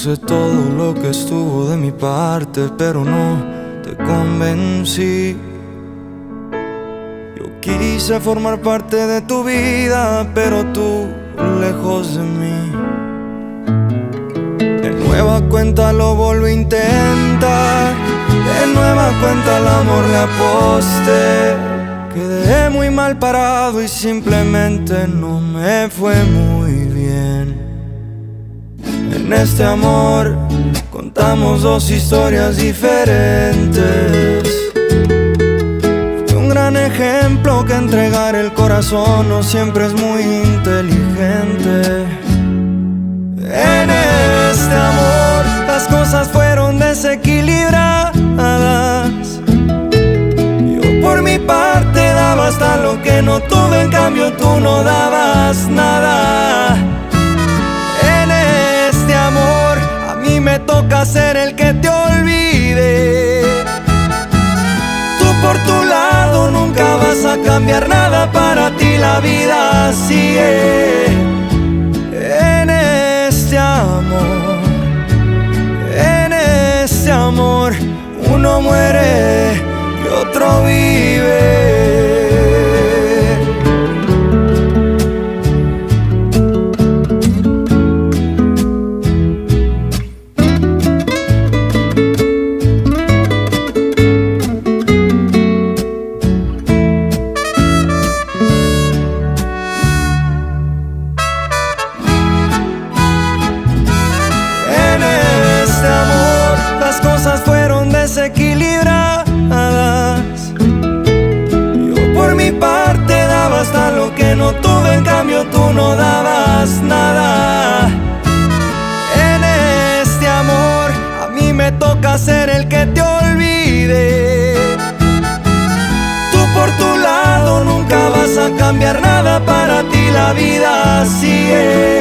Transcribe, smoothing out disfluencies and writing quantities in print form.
Puse todo lo que estuvo de mi parte, pero no te convencí. Yo quise formar parte de tu vida, pero tú lejos de mí. De nueva cuenta lo vuelvo a intentar, de nueva cuenta al amor le aposté. Quedé muy mal parado y simplemente no me fue muy bien. En este amor contamos dos historias diferentes. Fue un gran ejemplo que entregar el corazón no siempre es muy inteligente. En este amor las cosas fueron desequilibradas. Yo por mi parte daba hasta lo que no tuve, en cambio tú no dabas nada. Me toca ser el que te olvide. Tú por tu lado nunca vas a cambiar nada, para ti la vida sigue. En este amor, uno muere y otro vive. Desequilibradas. Yo por mi parte daba hasta lo que no tuve, en cambio tú no dabas nada. En este amor a mí me toca ser el que te olvide. Tú por tu lado nunca vas a cambiar nada, para ti la vida sigue.